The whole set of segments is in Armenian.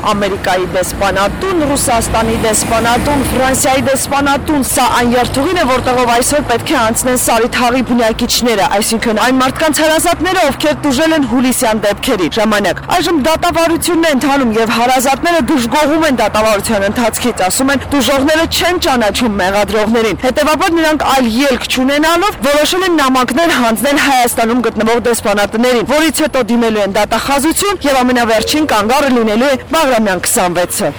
Ամերիկայի դեսպանատուն, Ռուսաստանի դեսպանատուն, Ֆրանսիայի դեսպանատուն, սա այն երթուղին է, որտեղով այսօր պետք է անցնեն Սարիթաղի բնակիչները, այսինքն այն մարդկանց հարազատները, ովքեր տուժել են հուլիսյան դեպքերի ժամանակ։ Այժմ դատավարությունն է ընթանում եւ հարազատները դժգոհում են դատավարության ընթացքից, ասում են տուժողները չեն ճանաչում մեղադրողներին։ Հետևաբար նրանք այլ ելք չունենալով որոշել են նամակներ հանձնել Հայաստանում գտնվող դեսպանատներին, որից հետո դիմելու են դատախազություն եւ ամենավերջին կանգառը լինելու է Բաղրամյան 26-ը։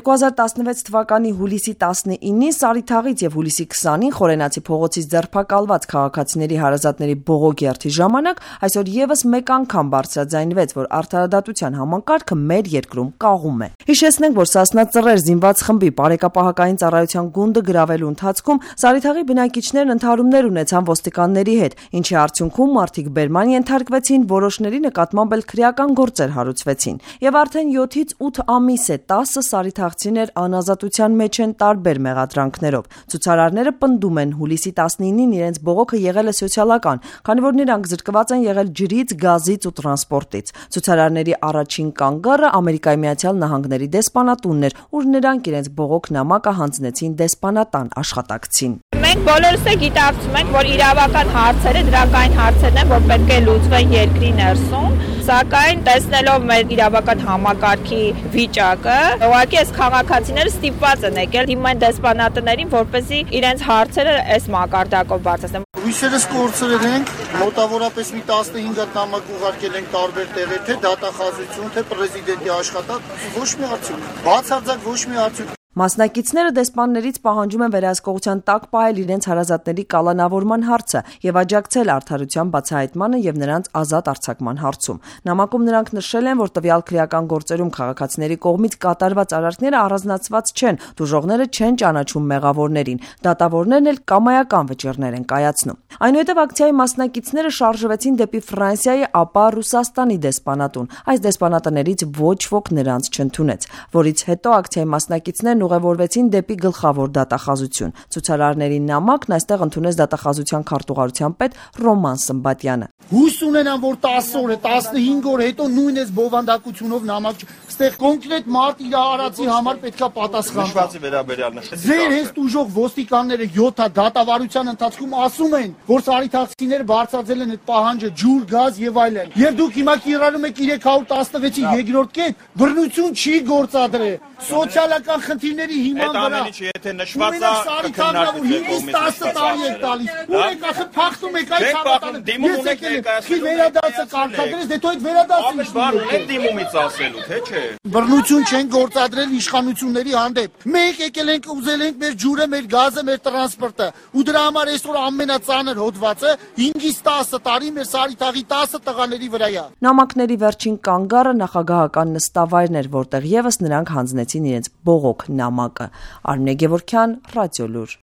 2016 թվականի հուլիսի 19-ին Սարիթաղից եւ հուլիսի 20-ին Խորենացի փողոցից ձերբակալված քաղաքացիների հարազատների բողոքի երթի ժամանակ այսօր եւս մեկ անգամ բարձրաձայնվեց, որ արդարադատության համակարգը մեր երկրում կաղում է։ Հիշեցնենք, որ Սասնա Ծռեր զինված խմբի բարեկապահական ծառայության գունդը գրավելու ընթացքում Սարիթաղի բնակիչներն ընդհարումներ ունեցան ոստիկանների հետ, ինչի արդյունքում մարդիկ բերման ենթարկվեցին, որոշների նկատմամբ էլ քրեական գործեր հարուցվեցին։ Եվ արդեն 7-ից 8 ամիս է 10 Սարիթաղցիներ անազատության մեջ են տարբեր մեղադրանքներով։ Ցուցարարները պնդում են հուլիսի 19-ին իրենց բողոքը եղել է սոցիալական, քանի որ նրանք զրկված են եղել ջրից, գազից ու տրանսպորտից։ Ցուցարարների առաջին կանգառը Ամերիկայի Միացյալ Նահանգների դեսպանատունն էր, ուր նրանք իրենց բողոք նամակը հանձնեցին դեսպանատան աշխատակցին։ Մենք բոլորս է գիտակցում ենք, որ իրավական հարցերը դրական հարցերն են, որ պետք է լուծվեն երկրի ներսում, սակայն տեսնելով մեր իրավական համակարգի վիճակը, ուղղակի այս քաղաքացիները ստիպված են եկել դիմեն դեսպանատներին, որպեսզի իրենց հարցերը այս մակարդակով բարձրացնեն։ Հույսերս կորցրել ենք, մոտավորապես մի 15 նամակ ուղարկել ենք տարբեր տեղեր, թե դատախազություն, թե պրեզիդենտի աշխատանք, ոչ մի արդյունք, բացարձակ ոչ մի արդյունք։ Մասնակիցները դեսպաններից պահանջում են վերահսկողության տակ պահել իրենց հարազատների կալանավորման հարցը եւ աջակցել արդարության բացահայտմանը եւ նրանց ազատ արձակման հարցում։ Նամակում նրանք նշել են, որ տվյալ քրեական գործերում քաղաքացիների կողմից կատարված արարքները առանձնացված չեն, դժողները չեն ճանաչում մեղավորներին, դատավորներն էլ կամայական վճիռներ են կայացնում։ Այնուհետև ակցիայի մասնակիցները շարժվեցին դեպի Ֆրանսիայի, ապա Ռուսաստանի դեսպանատուն։ Այս դեսպանատներից ոչ ոք նրանց չընդունեց, որից հետո ակցիայի մասնակիցներն ուղևորվեցին դեպի գլխավոր դատախազություն։ Ցուցարարների նամակն այստեղ ընդունեց դատախազության քարտուղարության պետ Ռոման Սմբատյանը։ Հույս ունենամ, որ 10 օր է, 15 օր հետո նույն այս բովանդակությունով նամակ այստեղ կոնկրետ մարդ իր արածի համար պետքա պատասխան։ Նշվածի վերաբերյալ նշեցիք։ Ձեր հենց դուժող ոստիկանները 7 դատավարության ընթացքում ասում են, որ սարիթաղցիները բարձրացել են այդ պահանջը ջուր, գազ եւ այլն։ Եվ դուք հիմա կիրառում եք 316-ի երկրորդ կետ, բռնություն չի գործադրել։ Սոցիալական խնդիրների հիման վրա։ Ամենից եթե նշված է քննարկվի 5-10 տարի եք տալիս։ Ու եք ասում փախտում եք այդ հավատալը։ Դիմում ունեք ներկայացնում։ Վերադարձը կարգադրես, դե թող այդ վերադարձը։ Բան ունեք դիմումից ասելու, թե չէ։ Բռնություն չեն գործադրել իշխանությունների հանդեպ։ Մենք եկել ենք ուզել ենք մեր ջուրը, մեր գազը, մեր տրանսպորտը։ Ու դրա համար այսօր ամենածանր հոդվածը 5-ից 10 տարի մեր Սարիթաղի 10 տղաների վրա է։ Նամակների վերջին կանգառը նախագահական նստավայրն էր, որտեղ եւս նրանք հանձնեցին իրենց բողոք նամակը։ Արմինե Գևորգյան, Ռադիոլուր։